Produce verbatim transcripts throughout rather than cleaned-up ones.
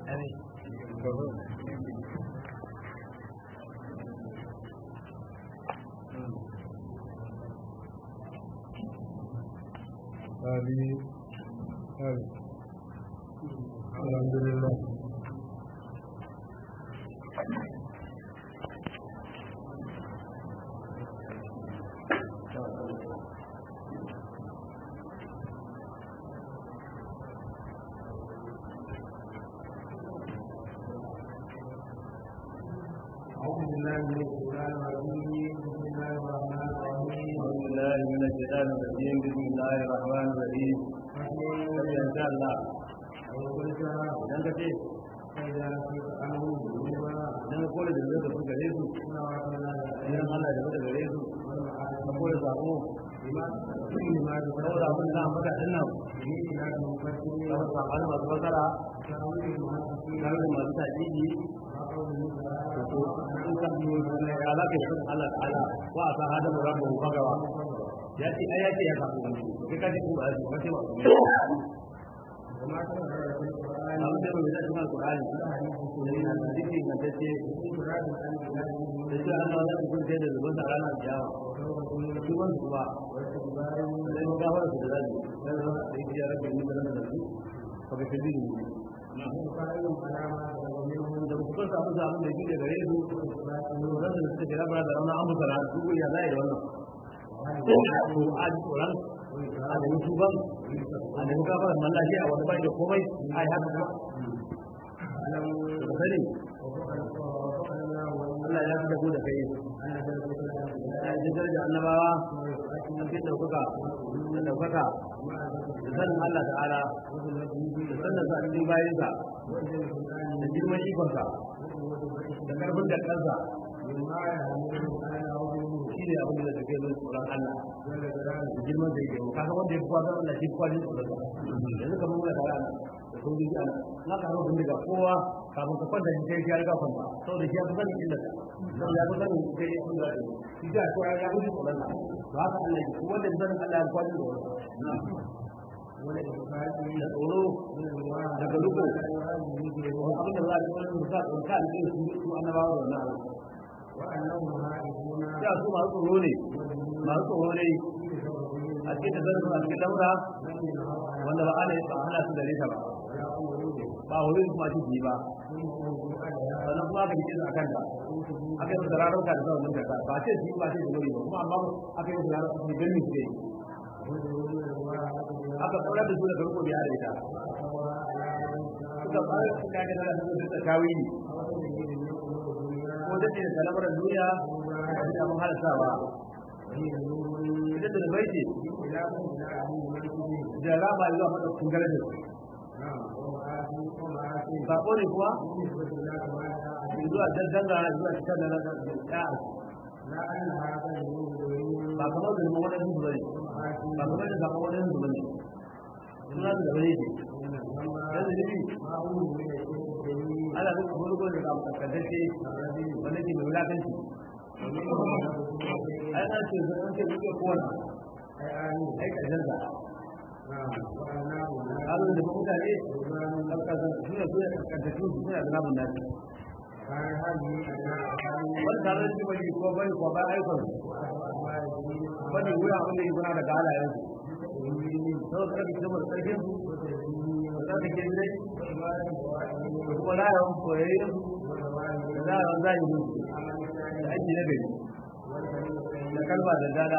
آمين آمين الحمد لله الشيطان الرجيم بسم الله الرحمن الرحيم إن شاء الله idan ka ce idan ka kore da zai tafi gare su idan Allah da zai gare su ka kore sako saboda abin da maka din nan saboda sabanin masu fasara tare da masu taƙiƙi to in ka biyo ne ya alaka da Allah ta'ala wa asa hada murabu bagawa ya ce ai ya ce ya samu wani kai ka ji kuma a cikin kace ba kuma ta da Qur'ani amma da mai da Qur'ani ne na da dake na tace da shi Allah ya kun sai da zuban da rana ciyawa shi ban kuwa sai mun ga wani da zai sai da ya rabbi ni da nan su fa ga tabi na fa'ilun alama da kuma samu zamu da gide gare su da da suke da rabara da rana an musala su ya zai da wannan to a ji tsoron a da mutu ban a da muka fara mallashi a wani bai da komai a yi haka da sani Allah ya fi dago da kai a yi daraja annabawa a fi ɗaukaka da ɗaukaka da sanin Allah ta'ala da sanin sa cikin bayansa da girman ikonsa da karfin da kansa shi ne abin da take zo tsoron Allah da girman da yake kaga wanda ya fi kwazon Allah shi kwazon tsoron yanzu kamar muna tare da sun ji ana na ka harufin daga kowa kafin ka kwanta shi ya riga kwanta saboda shi ya fi sanin inda ka don ya fi sanin kai ya fi zaɓe shi ga kowa ya fi tsoron Allah to haka Allah ya fi wanda ya sanin Allah ya kwazon tsoron da tsoro daga luko abin da za a yi wani musa tsoron ka da su annabawa da wannan ya su masu tsoro ne masu tsoro ne a cikin da zarafin a cikin daura wanda ba ana yi hana su da nesa ba ba wuri kuma ci ba sannan kuma aka yi a kanta aka yi da ranar ka da zaunin da ka ba ce su ba ce su wuri ba kuma amma aka yi da ranar su ne ganin su ne aka tsara da su da farko biya da ita suka fara su kage da su da tawili ko da ke da lamarin duniya da mun halattawa idan da bai ce da raba zuwa mata kungare da ba ko ne kuwa zuwa daddanga zuwa cikin da na ba kamar da mu wani dubu bane ba kamar da kamar wani dubu bane suna da bai ce yanzu ne ala duk gurgur da aka kaddace wanda ke mai wulakanci ai an ce zan ce duke kowa ai kadan da abin da mutane alƙazan suna suna kaddace suna da namun nasi wani tare da wani ko bai ko ba aikon wani wuya abin da yi guna daga halayen su sau da ƙarfi sama da ƙarfin su da ta ke zai kuma rayuwar koyayyar da rayuwar zahirin da aiki na gari da kalba da dada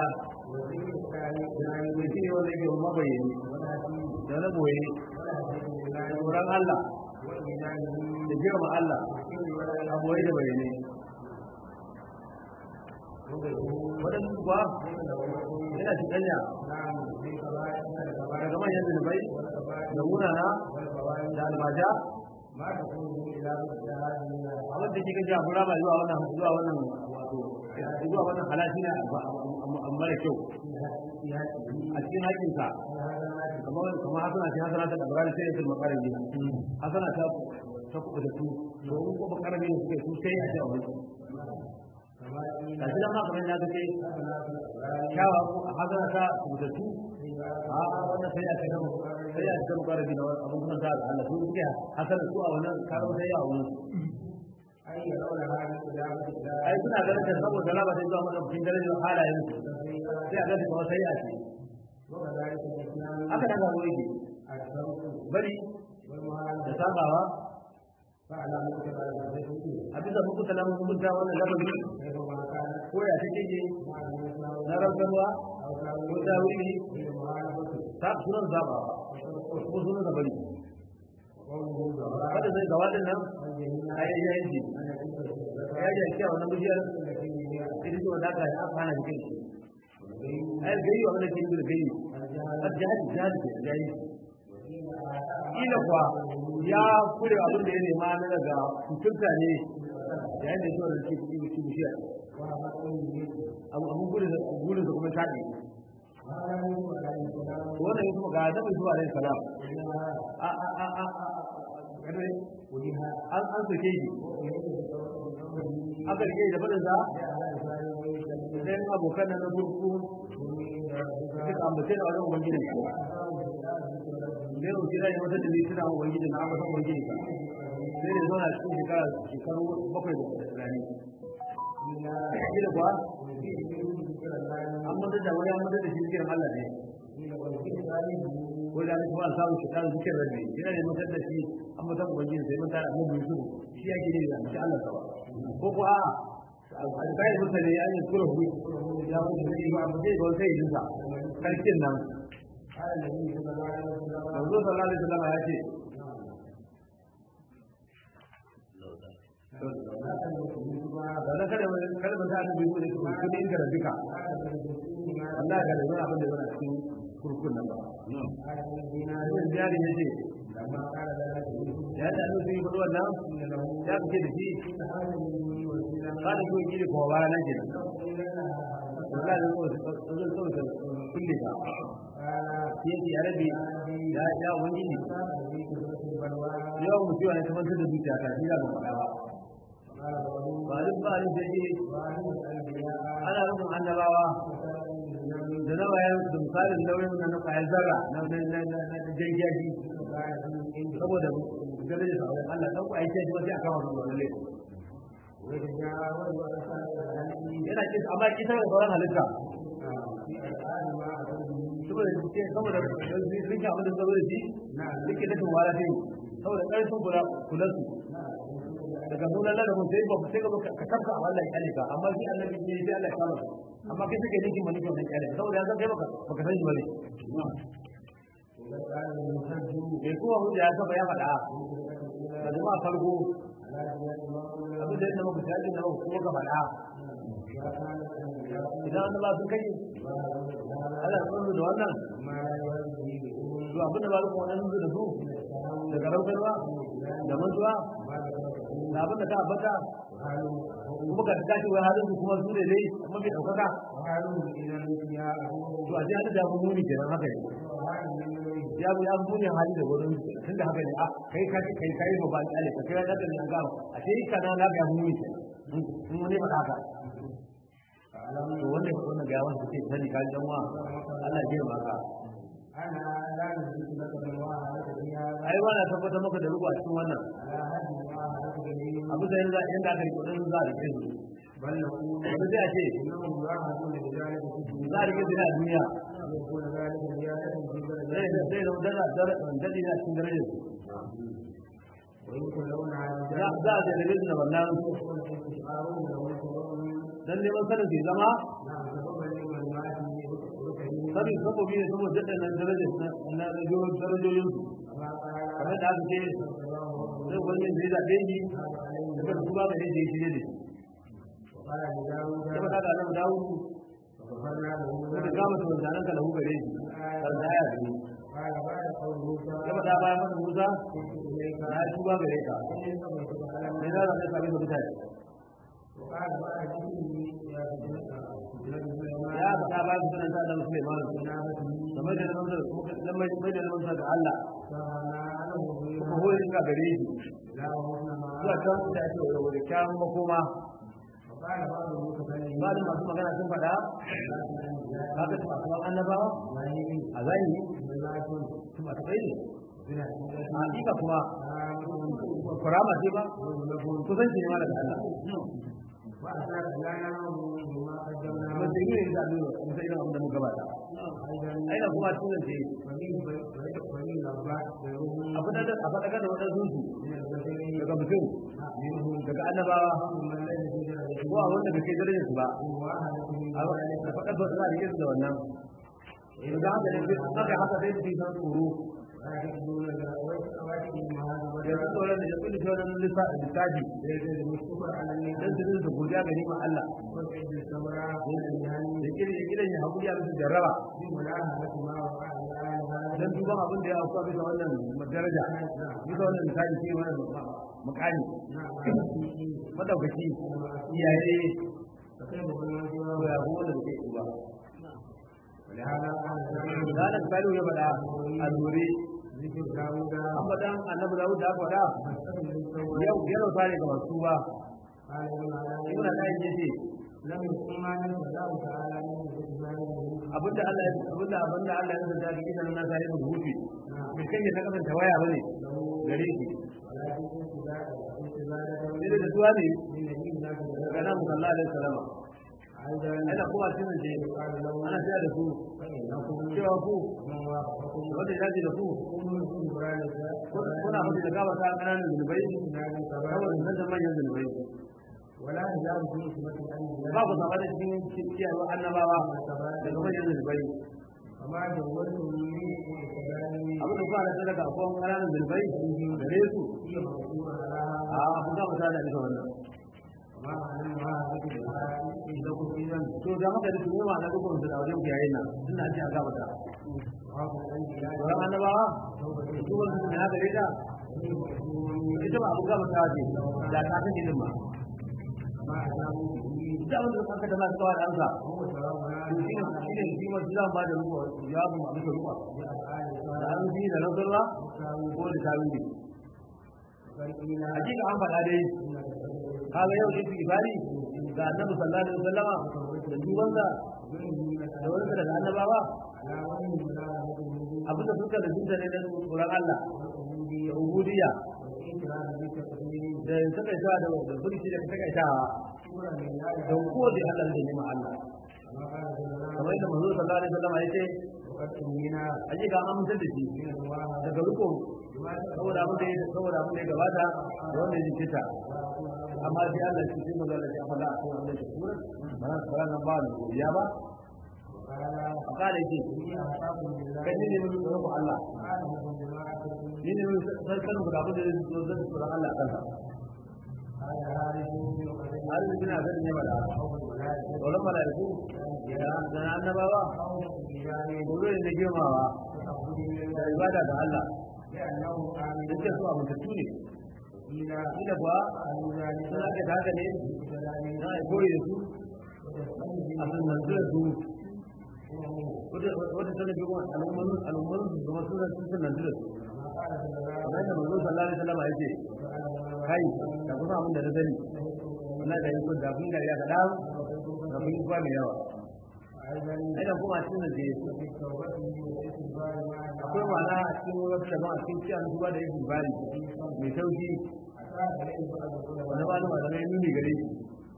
da shi ne wanda yake mabayyani da na boye da tsoron Allah da girma Allah a boye da bayyane waɗansu kuwa yana cikanya daga manyan zunubai da munana da albaja abin da kika ja fura ba zuwa wannan zuwa wannan wato zuwa wannan halashi ne amma da kyau a cikin haƙinsa kamar kamar hasana ce hasana ta dabarari sai ya makarin gida hasana ta ta kuɓa da su domin ko bakarar ne suke su sai a ce a wani ga shi da ma kamar ya ga ce kyawa ko hasana ta kuɓa da su a wannan sai ya ce kan sai ya ce kan rabi na abun kuma da Allah su suke hasan su a wannan karo sai ya wannan ai ya rauna hali da ai suna ganin da saboda laba sai zuwa mana cikin darajar halayen su sai a ga kuma sai ya ce haka daga wuri bari da sabawa a bisa mukuta na mukunta wannan labarin ko ya take ke na rautarwa ko ta wuri ta sunan zabawa ko sunan da bari kada zai gawa din nan a yi yanki ya yi yanki a wannan bujiyar idan ce wadata ya aka hana jikin shi a yi gari wa wani ke da gari a jihadi jihadi ke jayi ila kuwa ya kure abin da ya nema na daga cutunta ne yayin da shi ke kuɗi mutum bishiyar abin gudun da kuma taɗi wannan ya kuma ga nabi zuwa alaihi salam a a a a an an soke shi aka rike da fadin sa sai abokan nan na gurku suka ambace da wajen ubangiji sai roki da mata da tana ubangiji na ambaton ubangiji ka sai da zauna cikin shekara shekaru bakwai da rani shi da kuwa an mutu da wani an mutu da shi zikirin Allah ne ko da ne kuma samu shekaru zikirin rabbi yana ne mutu da shi an mutu ubangiji sai mun tare annabi Yusuf shi yake ne da shi Allah sawa ko ko a albai mutane ya yi kura hu ya mutu da shi ba amma dai ba sai yin sa sarkin nan Manzo sallallahu alaihi wasallam ya ce da kada kada ban ta annabi ko da kudi inda rabbika wallahi ga da abin da yana cikin kurkun nan ba wannan jari ne ce ya da annabi ko wannan ya fice da shi kada ko yi ko ba nan ke wallahi da ko zan so da kulle ka yake ya rabi ya ya ubangiji yau mutuwa ne kamar da zuciya ta shi da ba ba Barin barin da ke ana rufin annabawa da na bayan da misalin lauyin na na kwayar zarra na jirgiyaji saboda gare da sauran Allah ɗan kwayar jirgi wasu a kama su wani yana ce amma kisa da sauran halitta saboda ke saboda rike abin da saboda shi rike da tumara ce saboda ƙarfin kulansu daga sunan da mun sai ba sai ka tabka a wallahi kale ka amma shi annabi ne sai Allah ya kama amma kai take niki mun niki wannan kale saboda yanzu kai baka baka san shi bane eh ko wanda ya saba ya fada da jama'a farko abin da yake maka sai da ko ka fada idan Allah sun kai Allah sun da wannan to abin da ba ku wannan da su daga rautarwa da mantuwa da abin da ta baka kuma ka tashi wa halin kuma su ne dai kuma bai daukaka to a jiya da mu muni kenan haka ne ya bu ya muni hali da wurin tunda haka ne a kai kai kai kai ba ba kale ka kai da ne an ga a sai kana na ga muni mun ne ba haka to wannan wannan ga wanda take sani kan janwa Allah ya girma ka ana la nuzu laka bil wa'ada fiha ai wala tabbata maka da ruwa cikin wannan abu da yanzu inda aka yi kudin za a rike su ballahu wanda zai ce innahu ya'lamu bi dhalika za a rike su a duniya يقول ذلك زيادة في بلد zai da zai da dara dadi na cikin dare ويمكن لون على za za a rike su da wannan استشعارون له يقولون dan neman sanin ke zama نعم سبب لمن مات sanin sabobi ne saboda daddan nan darajar na rajoyin darajojin su كما قال kamar da aka ce sai wani zai zaɓe ni daga kuma ga yadda ya shirye da shi وقال لداود sai ba da nan dawo فغفرنا له da kama su wanzanan ka lahu gare shi kan da ya yi قال بعد قول موسى sai ba da bayan masa Musa كنت إليك na yi tuba gare ka إن صبرتك على sai na zaɓe sabin da mutane وقال بعد ذكره يا فتنة سليمان ya faɗa bayan su sanar da Annabi Sulaiman da mai da manzar da mai da manzar da Allah فما له kuma hore ka gare shi لا وهن zuwa can da ake wa da kyawun makoma وقال بعض المتكلمين ba da masu magana sun faɗa haka ta kuma annabawa a zahiri kuma ta kai ne a hakika kuma kurama ce ba kusanci ne ma daga Allah ba ta yi ne da nuna kuma sai irin abin da muka gabata aina kuma tunan ce a faɗaƙar da waɗansu su daga mutum daga annabawa ko a wanda bai kai darajar su ba a faɗaƙar da za a rike su da wannan da haka ne haka haka sai su yi san tsoro yanzu tsoron da ya kulli ta wani lissafi don su rinsa godiya ga nima Allah da kiran ya haƙuri a bisa jarraba don duban abin da ya auka bisa wannan daraja bisa wannan misali shi wannan makani madaukaki iyaye ko ya kuma da ke ba ranar kalu ya faɗa a zuri amma dan annabi Dawud da faɗa yau yau tare ga masu ba ibn al-Qayyim yace lam yusma an Allah ta'ala abinda Allah abinda abinda Allah ya zanta ga idan na sai mu hufi bai kai ya kasance waya bane gare shi ne da duwa ne daga nan sallallahu alaihi wasallam ana kuma cikin je ana tsaya da ku cewa ku wanda ya ji da ku kuna mutu da gaba ta kananan zunubai saboda nan da manyan zunubai wala hijabu fi ismati annabi babu zama da cikin ciyarwa annabawa daga manyan zunubai amma da wani ne abin da ba da daga abuwan kananan zunubai gare su a abu da mata da ita wannan to da maka da kuma na dukkan su da wajen yayin nan ina ji a gaba da wannan annabawa to wannan da ya gare ta ita ba abu gaba ta ce da ta kace din ma da wanda aka da masu kawai amsa to shi ne shi ma zan ba da ruwa jawabu ma bisa ruwa da an ji da nazarwa ko da tawili hakika an faɗa dai kaga yau shi ibari ga annabi sallallahu alaihi wasallama da dubansa da wani daga annabawa abinda suka da jinta ne da tsoron Allah da ubudiyya da suka yi da da burki da suka yi tawa don kowace Allah da nima Allah kamar yadda manzo sallallahu alaihi wasallama yace hakika an amince da shi daga rukun saboda abin da saboda abin da ya gabata da wanda ya fita amma sai Allah shi sai magana da afala ko wanda shi kura ba na fara nan ba ne ya ba akala yake kai ne mun tsoro Allah ni ne mun san kan da abin da zai zo da tsoron Allah kansa Allah bin azan ne wala wala malaiku ya da annabawa dole ne girmawa da ibada ga Allah yake so abu da tuni ila ba sun ake da haka ne na koyi da su abin nan da su wata tana bi kuma al'umman al'umman su kuma suna sun nan da su kamar da manzo sallallahu alaihi wasallam yake kai da kuma abin da na sani wallahi da yake da kun gariya kada da kun ba mai yawa ina kuma cikin da akwai wala a cikin wata da ba a cikin cikin duba da yake bari mai sauki wani ba da malamai nuni gare shi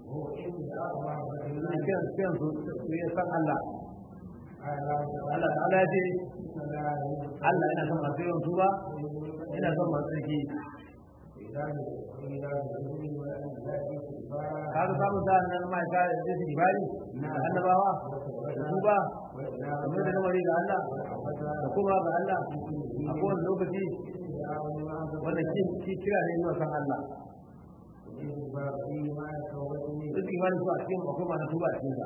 suna kiran kiran su su yi san Allah Allah ta'ala ya ce Allah yana son masu yawan tuba yana son masu tsarki kaga samun sa nan ma ka da shi bari na annabawa da tuba kamar da kamar da Allah da kuma ga Allah a kowane lokaci wanda shi kira ne zuwa san Allah duk imani su a cikin akwai masu tuba a cikin sa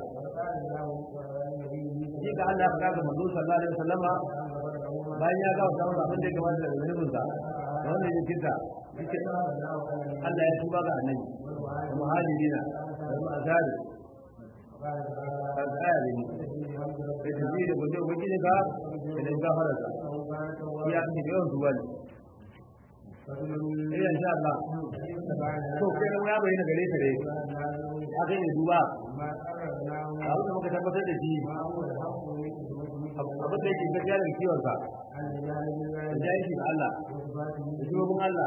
shi ga Allah ya faɗa ga manzo sallallahu alaihi wasallama bayan ya ga wata abin da ya gabata daga zunubin sa da wanda ya kinta yake Allah ya tuba ga annabi da muhajirina da ma'azari ka tsaya ne da tafi da gwaje gwaje ka da gafara ka ya fi da yawan tuba ne eh insha Allah to kai ya bayyana gare ka dai haka ne duba abin da muka tabbatar da shi abin da yake gaskiya da kiwon sa da yake da Allah da shugabin Allah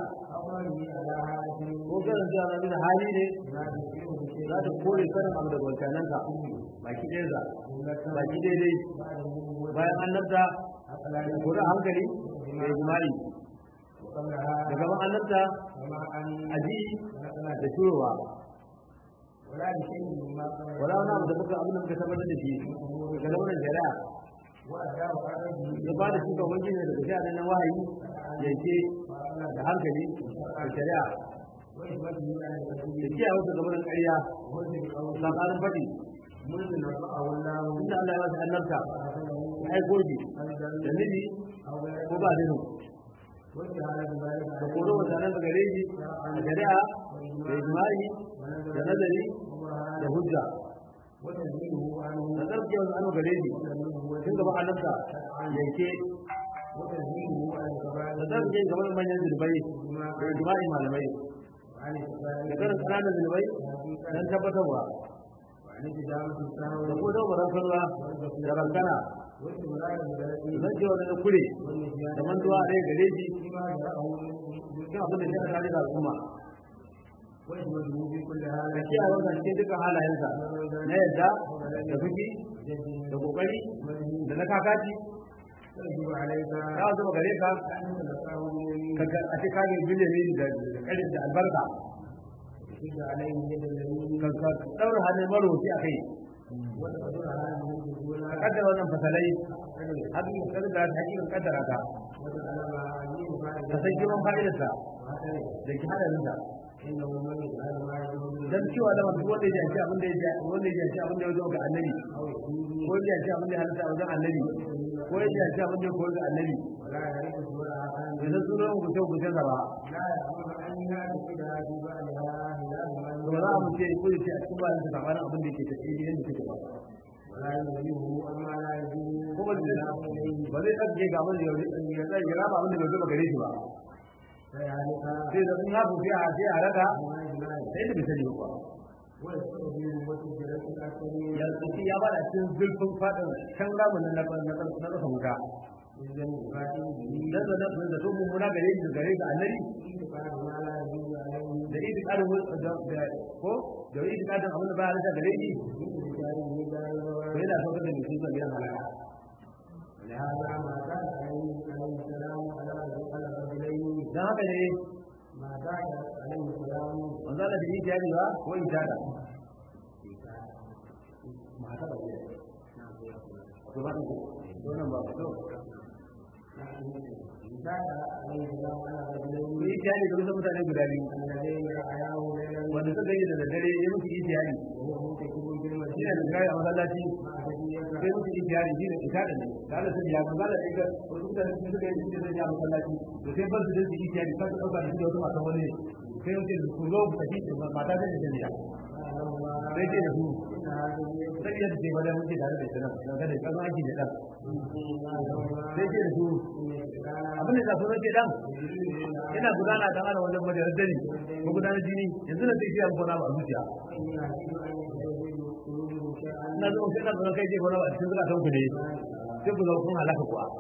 ko ganin da na da hali ne za ta kore karin abu da wancanan ka baki ɗaya za baki daidai bayan annabta ko da hankali da jima'i da gaban annabta aji da shurowa wala wani abu da muka abin da muka tabbatar da shi daga launin shari'a ya ba da shi ga wani ne daga shari'a na wahayi yanke da hankali da shari'a da kiyaye wasu gabanin ƙarya tsakanin faɗi inda Allah ya ba su annabta ya aiko shi da nufi ko ba nufi da koro mutanen da gare shi a shari'a da ijma'i da nazari da hujja da tsarki wasu anu gare shi tun gaba annabta yanke da tsarki gaban manyan zirbai da ijma'i malamai da karin kananan zirbai don tabbatarwa da ko zama rankarwa da rankana zan ce wani da kure da mantuwa a ɗaya gare shi cikin abin da shi a tare da al'umma da kiyaye wata cikin dukkan halayensa na yadda da fuki da kokari da na kakaci ya zama gare ka a ce kage biliyani da ƙarin da albarka ka ɗaura hannun maroci a kai ka kaddara wannan fasalai hakikin kaddara ta hakikin kaddara ta ka san girman fa'idarsa da ki hadarinsa dan cewa da wanda wanda ya ji abin da ya wanda ya ji abin da ya zo ga annabi ko ya ji abin da ya halatta a wajen annabi ko ya ji abin da ya koyar ga annabi idan sunan ku ce ku canza ba to za mu ce ko ce a cikin bayan da sabanin abin da yake tafiye gidan da take ba ko ba ba zai ɗauke ga abin da ya zai ya raba abin da bai zuba gare shi ba sai da sun hafu sai a sai a raka sai da bai sani ba ya tsoki ya bada cikin zurfin fadin can ramunan na ƙasa wuta dan da da da to mun muna gare shi gare ga annabi da idi karin da ko da idi karin abin da ba ya gare shi to yana so da mutum zai yana halaka لهذا ما كان عليه السلام على الرجلين ده هذا ايه ما كان عليه السلام وقال في دي جاري وا وين جارا ما هذا بقى نعم طبعا دون ما بقى Ni jari da wasu mutane guda biyu wanda suka yi da dare ya musu ijiyari shi ne da gaya a masallaci sai musu ijiyari shi ne ita da ne da Allah sai ya ga da ita wasu mutane sun suka yi da zai a masallaci da sai bar su da su ijiyari sai su dauka da shi da wasu matan wani ne sai mutum ku zo ku tafi mata sai da jami'a sai ce da su sai yadda ce wani mutum tare da ita nan da da kan aiki da dan sai ce da su abin da za su rage dan ina gudana dan ana wannan majalar dare ko gudanar jini yanzu na sai ya gona ba zuciya na zo sai na zo kai je gona ba cikin zakatan ku ne sai ku zo kun halaka ku a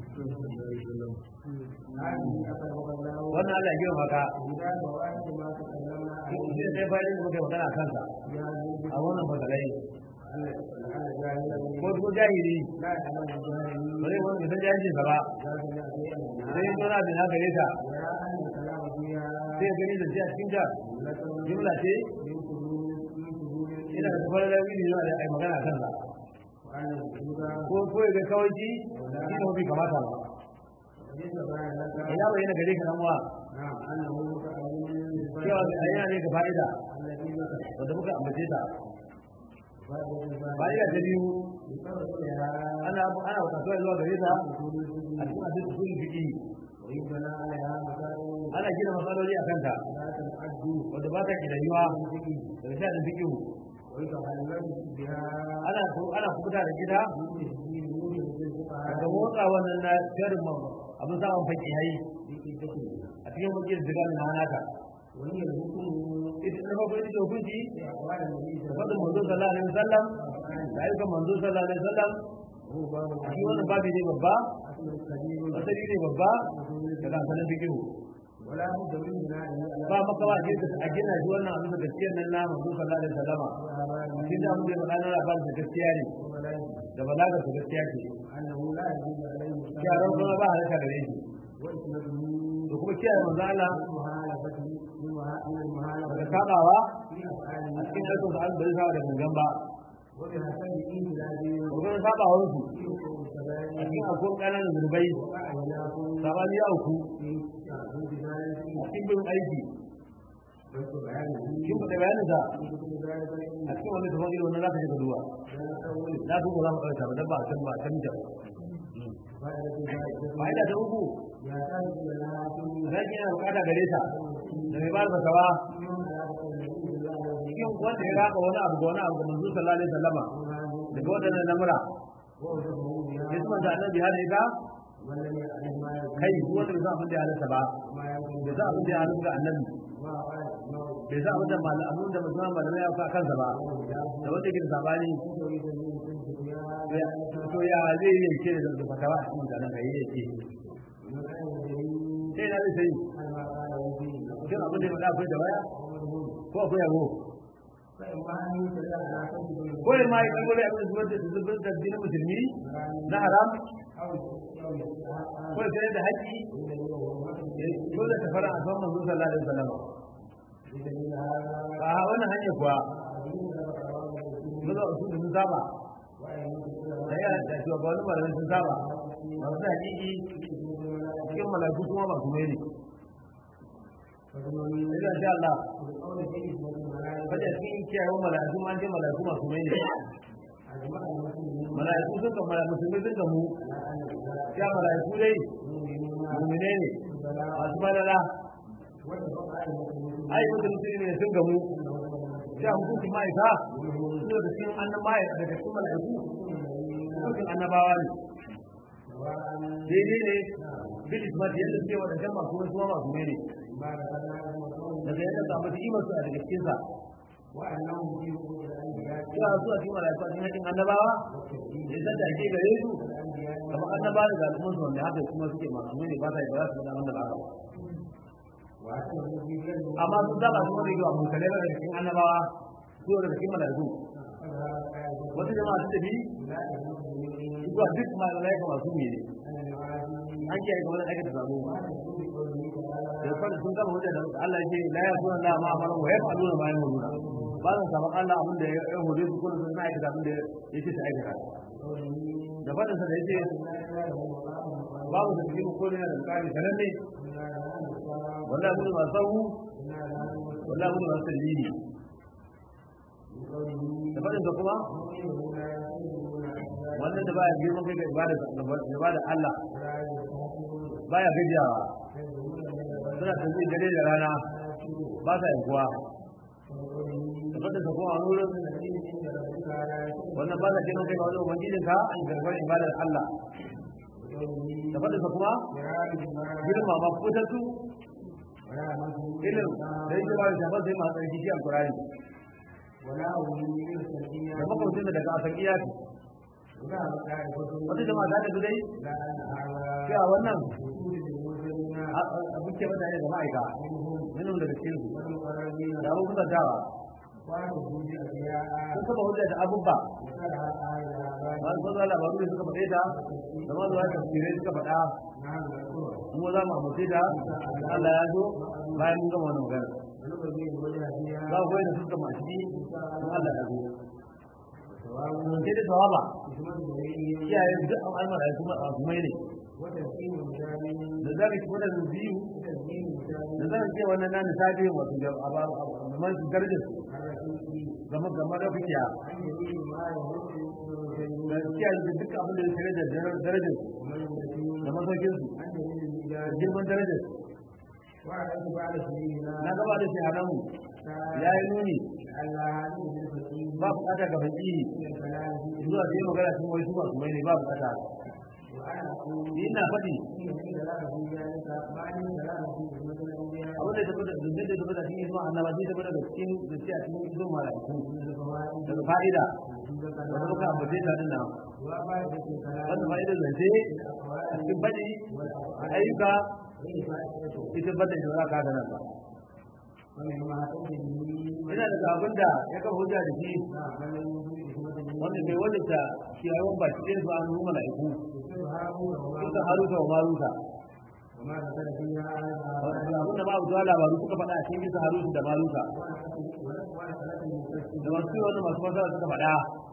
wannan Allah ya girma ka shi ne bayan da muke magana kansa a wannan fasalai ko ko jahili bare wanda san jahilin sa ba sai ko na bin haka ne ta sai gani da ji a cikin ta jumla ce ina da fara da wini ne ai magana kansa ko ko ga kawai ji ina bai kamata ba ina bayyana gare ka nan wa cewa ayyana ne ga fa'ida wanda muka ambace ta fa'ida ta biyu ana ana wata zuwa gare ta a cikin hadisi usul fiqi ana gina matsaloli a kanta wanda ba ta kidayuwa daga sha'anin fiqi ana ana kubuta da gida daga motsa wannan na jarin abin samun faƙi yayi a cikin wakil ziga na naka ita na farko ita hukunci da fadin manzo sallallahu alaihi wasallam da ayyukan manzo sallallahu alaihi wasallam shi wannan babi ne babba asali ne babba daga sanin fikihu ba maka ba ce a gina shi wannan abin da gaskiyar nan na manzo sallallahu alaihi wasallam shi da mun da faɗa na labarin da gaskiya ne da balagar da gaskiya ce ya ran kuma ba halaka gare shi da kuma kiyaye manzo Allah da sabawa a cikin aikin da Allah bai sa da gangan ba wajen sabawar su a cikin akwai ƙananan zurbai sabani ya uku a cikin bin aiki kin faɗa bayanin sa a cikin wani tafon irin wannan za ka shiga duwa na su ko za mu ɗauka ba don ba a can ba a can da fa'ida ta uku zaki yana bukata gare ta da mai bada fatawa cikin wanda ya raba wani abu ga wani abu ga manzo sallallahu alaihi wasallama daga wadannan lamura ya kuma da annabi har ita kai wanda bai san abin da ya halatta ba bai san abin da ya halatta ga annabi bai san abin da malamin da musamman malamai ya fa kansa ba da wanda yake da sabani to ya zai yi yake da fatawa a cikin mutanen kai yake sai na zai sai shin abin da ya faɗa akwai da waya ko akwai yabo ko ya ma yi ɓangare abin da zubar da zubar da dinin musulmi na haram ko ya sayar da haƙƙi ko da ta fara a tsawon manzo sallallahu alaihi wasallam a wannan hanyar kuwa maza su da sun saba da yana da shi ba wani malamai sun saba masu da haƙiƙi cikin mala'iku kuma ba su mai ne Ina sha Allah, kada cikin kiyayen mala'iku ma ce mala'iku masu mai ne. Mala'iku sun ka musulmi sun gamu, ya mala'iku dai mummune ne, masu balala. Ai, wanda musulmi ne sun gamu, ya hukuncin ma'aika, su da cikin annabawa daga cikin mala'iku, hukuncin annabawa ne. Daidai ne, bil ismat yadda suke wadancan masu mai kuma masu mai ne. daga yadda samu su imarsu a daga cikinsa cewa su a cikin mala'iku a cikin hakin annabawa da ya da ake gare su kamar annaba da galibin su wanda haka kuma suke masu ne ba sa yi ba za su gada wanda ba haka amma sun zaba su wanda yake wa mutane daga cikin annabawa su daga cikin mala'iku wasu jama'a su tafi zuwa duk mala'iku masu ne an kiyaye kamar aikata zabo da fara sun gama hujja da Allah yake la ya kuna la ma amara wa yafaluna ma yamuruna ba zan saban Allah abin da ya hore su kullum sun aikata abin da yake ta aikata da fara sa da yake babu da cikin ko ne da kare sanan ne wallahi mun ba sahu wallahi mun ba sallini da fara da kuma wannan da baya girman kai ga ibada ibada Allah baya gajiyawa suna tafi dare da rana ba sa yin kuwa da fata ta kuma wani wurin wannan ba sa kenan kai ba wani ubangijin ka an garbar ibadar Allah da fata ta kuma girma ma fitattu ilim da yake ba da shafar sai masu tsarki shi alkurani da makwabcin da daga asakiya ce wata jama'a ta tafi dai cewa wannan abin ke mutane da ma'aika minun daga cikin su da abin kusa dawa sun saba hujja da abubba ba su zuwa labaru da suka faɗe ta da ma zuwa tafsirai suka faɗa kuma za mu amince da Allah ya zo bayan mun gama wani magana za ku koyi da suka masu yi don Allah ya zo sai da tawaba kiyaye duk an almar da kuma a kuma ne da za ka ci wadannan biyu da za ka ce wannan na nisabi wato da man darajar su gama gama da fikiya da kiyaye da duk abin da ya tare da darajar su da masaukin su da girman darajar su na gaba da shi haramu ya yi nuni ba bukata ga baki zuwa da yi magana sun wai su masu mai ne ba bukata ina faɗi abin da ya tafi da dindin da tafi da cikin zuwa annaba zai tafi daga cikin zuciya cikin izon malaiku daga fa'ida da muka ambace ta dinnan wanda fa'ida zance a cikin badi ayyuka ita bada da za ka da nan ba ina da abin da ya kafa hujja da shi wanda bai wanda ta kiyawan ba cikin zuwa an malaiku ita haruta wa maruta abinda ba abu labaru suka faɗa a cikin bisa harutu da maluka da masu yi wani masu masara suka faɗa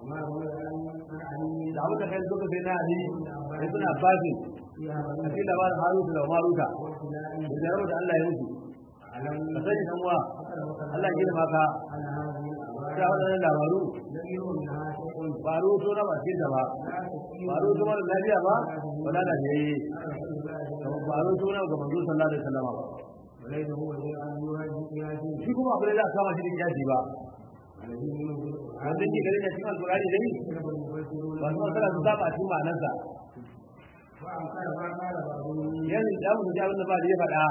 da abin da kai suka sai na ali da suna bashi a cikin labarin harutu da maluka da jarar da Allah ya rufu ka sani dan uwa Allah ya girma ka ta waɗannan labaru ba ruto na ba cikin ba ba ruto mara lafiya ba wala da ne ba ruto na ga manzo sallallahu alaihi wasallam ba shi kuma abu da za a kama shi da yaji ba wanda ke gari da cikin alkurani dai ba su masana su saba a cikin ma'anarsa yanzu da mu ji abin da ba da ya faɗa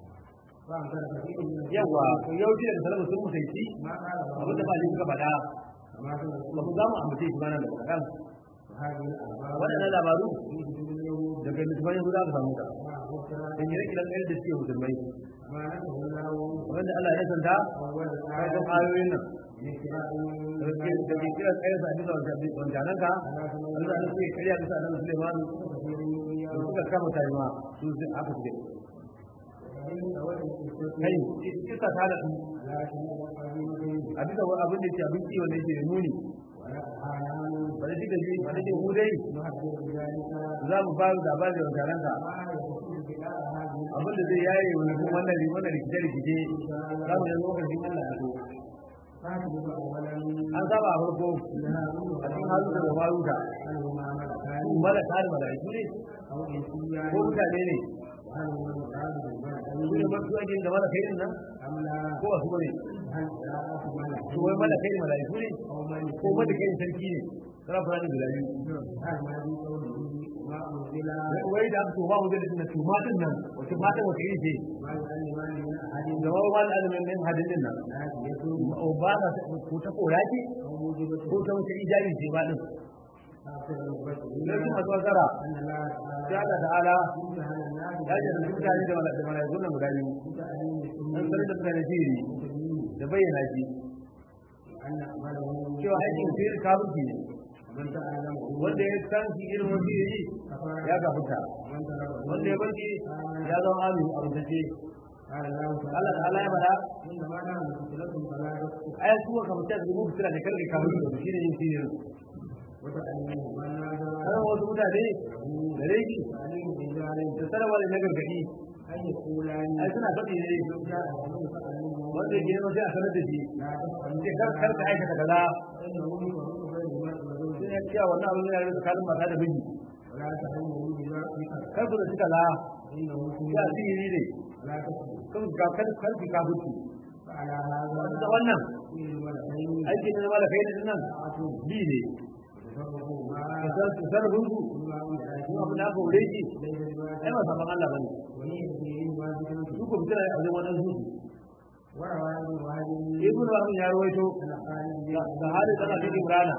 yawa yau jiya da salama sun mutunci abin da ba da suka faɗa ba ku zamu amince shi mana da kaɗan waɗannan labaru daga littafin yahuda ka samu ta in yi rikilan ɗaya da suke musulmai wanda Allah ya santa kayan ayoyin nan da ke kira tsaye sa bisa wancanan ka Allah ya suke kariya bisa nan Suleiman da suka kama tarima su aka suke kai kisa ta da su a bisa wani abin da ke abin kiwon da yake da muni ba da shiga ji ba da ke hudai za mu faru da ba da wancanan ka abin da zai yaye wani kuma wannan wannan rikice-rikice za mu yanzu lokacin Allah ya so an saba a farko a cikin halu da maruka mala tare malaiku ne ko mutane ne su ne masu ake da mala kai nan ko wasu bane su wai mala kai malaiku ne ko mala kai sarki ne kana fara da guda wai da aka tuma wajen da tuma din nan wace matan wace iri ce da wani wani alamin nan hadin nan ba na ko ta kora ce ko ta wace ijabin ce ba din lokacin a zuwa zara sai Allah ta'ala ya ce da mutane da malaikun nan guda biyu an sanar da mutane sirri da bayyana shi cewa aikin sirri kafirci ne wanda ya san shi irin wani yi ya gafuta wanda ya barci ya zama amin a rutace Allah ta'ala ya bada ai kuma kamar ta zuwa fitira da karkai kafin da shi ne yin sirri kana wasu mutane da regi da sarrafa da na gargadi ai suna faɗi ne wanda ya gina sai a sanar da shi sai kar ka aikata kaza ya cewa wannan abin yana da tsakanin mata da miji kar ku da suka la ya sihiri ne kan ga kan kan ki ka hutu da wannan aiki ne mala kai ne nan bi ne kasar kasar hunku kuma abu da ka wure ki ai ba saban Allah bane su ko bitara a wajen wannan hutu ibn Wahab ya rawaito da hali da Abi Imran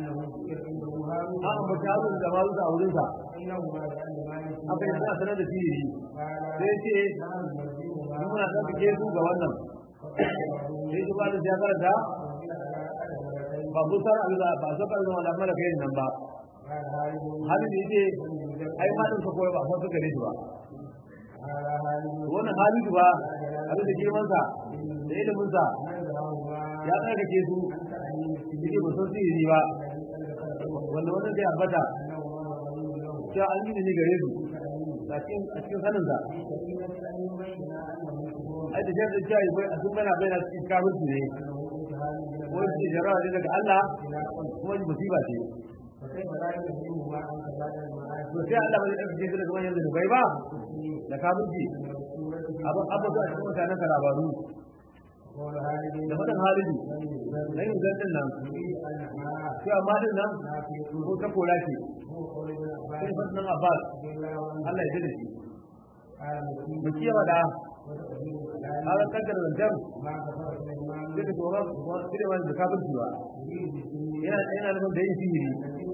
an mutabu da malu da wurin sa abai da sanar da shi sai ce muna da kike su ga wannan sai su ba da jakar da ba busar Allah ba zakar da wannan mala kai nan ba hali da yake ai ma din ko ba san suka rike ba wannan hali ba abin da girman sa da ilimin sa ya tsaka ke su yake ba san sirri ba wanda wannan zai ambata cewa an yi ne gare su a cikin sanin sa ai da jami'in cewa bai a sun mana bai na cikin kafirci ne ko shi jarawa ne daga Allah kuma ji musiba ce to sai Allah bai ɗauke shi daga manyan zunubai ba da kafirci abin abubuwa a cikin mutanen ka labaru da faɗin halidu na yin zartin nan shi amma din nan ko ta kora ce sai faɗin nan Abbas Allah ya jira shi mu kiyawa da haka kaddara zancan ما كفر سليمان sai ka tsoron shi da wani da kafirci ba يريد بالسنين yana yana nufin da yin sihiri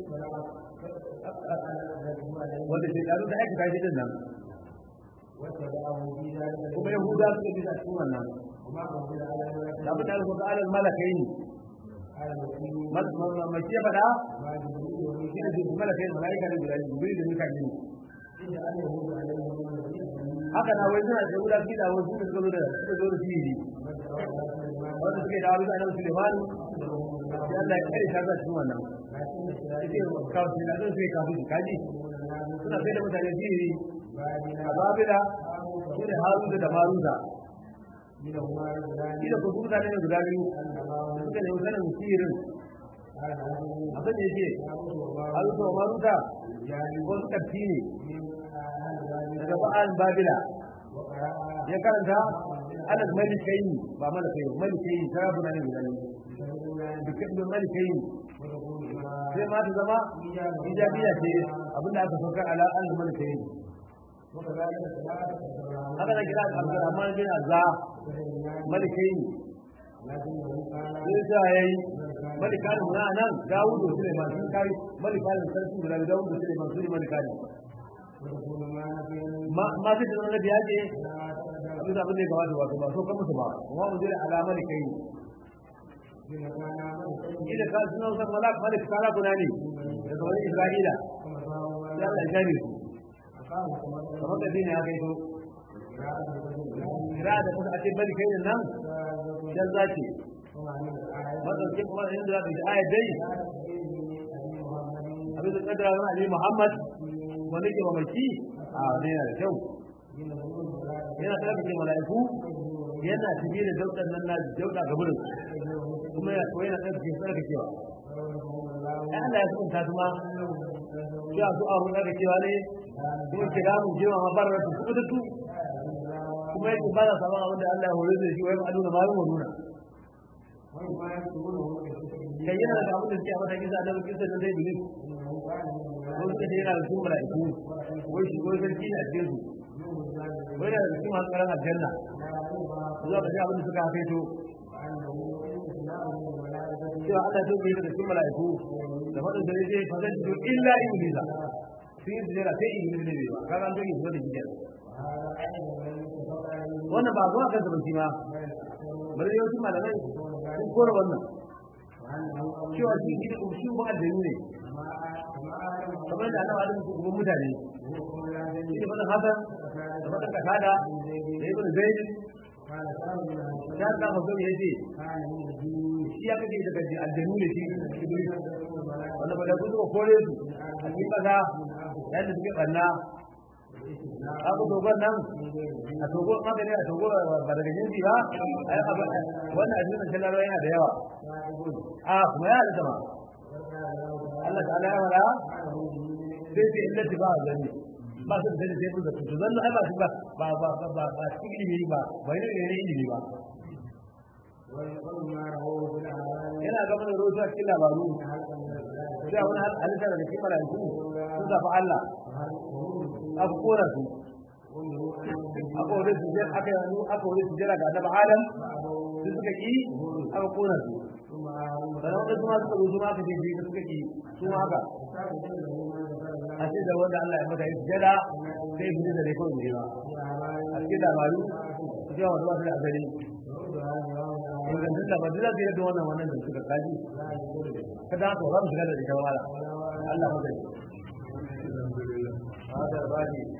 wanda ke karu da aikata shi din nan واتبعه في ذلك kuma yahuda suka bi a cikin wannan وما أنزل على الملك da abin da aka ga alal malakai ne على المسلم mai ke faɗa ما جبريل وميكائيل shi ne jibril malakai ne malaika ne guda jibril da mikael ne إلا أن يهود عليهم من الذين haka na wai suna da yahuda suke da wasu da suka zo da suka zo da sihiri wanda suke da abin da annabi Sulaiman sai Allah ya kare shi a cikin wannan sai kafin da sai kafin kaji suna sai da mutane sihiri a babila su ne haruta da maruta ila ko kuma ne guda biyu suka ne sanin sihirin abin da yake haruta wa maruta ko suka tini daga ba'an babila ya karanta alal malikai ba malikai malikai sarabuna ne guda biyu dukkan da malikai sai ma ta zama ijabiya ce abinda aka saukar ala alal malikai haka da kira Abdurrahman bin Azza malikai sai ta yayi malikan na nan Dawudu Sulaiman sun kai malikan sarki da Dawudu Sulaiman sun malikan ma ma sai da Nabi ya ce abin da abin da gaba da wato ba so kan musu ba amma mun dai ala malikai ida ka suna san malak malik kala kuna ne daga wani Isra'ila ya Allah ya ne kamar da dini ya kai to kira da kuma ake bari kai nan dan zaki madaukin kuma inda zaka ji ayat dai abin da kadara na Ali Muhammad wanda ke mamaki a ne yana da kyau yana da kake malaiku yana tafi da daudan nan na dauda gaburin kuma ya koyi na ɗan cikin sarka cewa ai Allah ya sunta su ma ya su a hudu da cewa ne kuma kira mu jewa ma bar rasu kuma da su kuma yake ba da sabon abin da Allah ya hore da shi wai ba nuna ma yin nuna kai yana da abin da suke a mata kisa da kisa da zai bilis ko suka ce yana da su mala'iku wai shi wai sarki ne a cikin su wai da su masu karan aljanna zuwa ka ji abin da suka hafaito cewa Allah zai yi da cikin mala'iku da fadin da zai fa zai do illa iblisa sai yin jira sai iblis ne ba kaga an doge da jiya wannan ba zuwa kansa ba shi ma bari yau kuma malamai sun kora wannan cewa shi ne ko shi ba da ne kamar da Allah adam ku mutane shi ne fadin hasan da fadin kasada da ibn zaid ya ka mutum yace shi ya kace daga aljanu ne shi iblis wanda ba da su ko kore su a cikin kaza yadda suke banna abu dogon nan a togo magani a togo ba daga jinsi ba ai abu wannan addinin sallallahu yana da yawa a kuma ya da sama Allah ta'ala ya wala sai sai illati ba zanni ba su da sai mun da su zanna ai ba su ba ba ba ba ba cikin ilimi ba ba ne ne ilimi ba yana gaba da rosa cikin labaru sai wani halitta da cikin malaiku sun zafi Allah aka kora su aka wuri su jira aka yi aka wuri su jira ga annabi Adam su suka ki aka kora su sannan wanda su ma suka zo su ma aka ce suka ki su ma haka a ce da wanda Allah ya mata yi jira sai bi da ne kawai ba a cikin labaru su ce wanda ba su da azali ingantun da ba duk zai yadda wannan wannan da suka kaji kada haka ba mu shiga da ita wala Allah mu dai hada bani